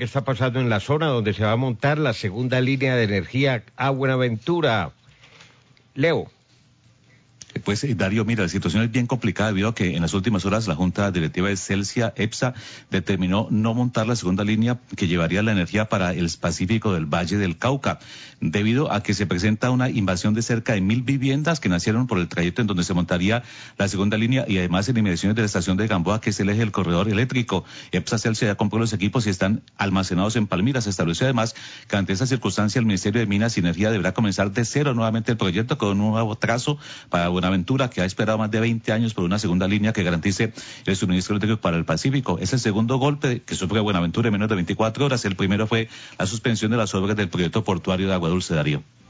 ¿Qué está pasando en la zona donde se va a montar la segunda línea de energía a Buenaventura? Leo. Pues Darío, mira, la situación es bien complicada debido a que en las últimas horas la Junta Directiva de Celsia, EPSA, determinó no montar la segunda línea que llevaría la energía para el Pacífico del Valle del Cauca, debido a que se presenta una invasión de cerca de 1.000 viviendas que nacieron por el trayecto en donde se montaría la segunda línea y además en inmediaciones de la estación de Gamboa, que es el eje del corredor eléctrico. EPSA Celsia ya compró los equipos y están almacenados en Palmira. Se estableció además que ante esa circunstancia el Ministerio de Minas y Energía deberá comenzar de cero nuevamente el proyecto con un nuevo trazo para Buenaventura, que ha esperado más de 20 años por una segunda línea que garantice el suministro eléctrico para el Pacífico. Es el segundo golpe que sufre Buenaventura en menos de 24 horas. El primero fue la suspensión de las obras del proyecto portuario de Agua Dulce, Darío.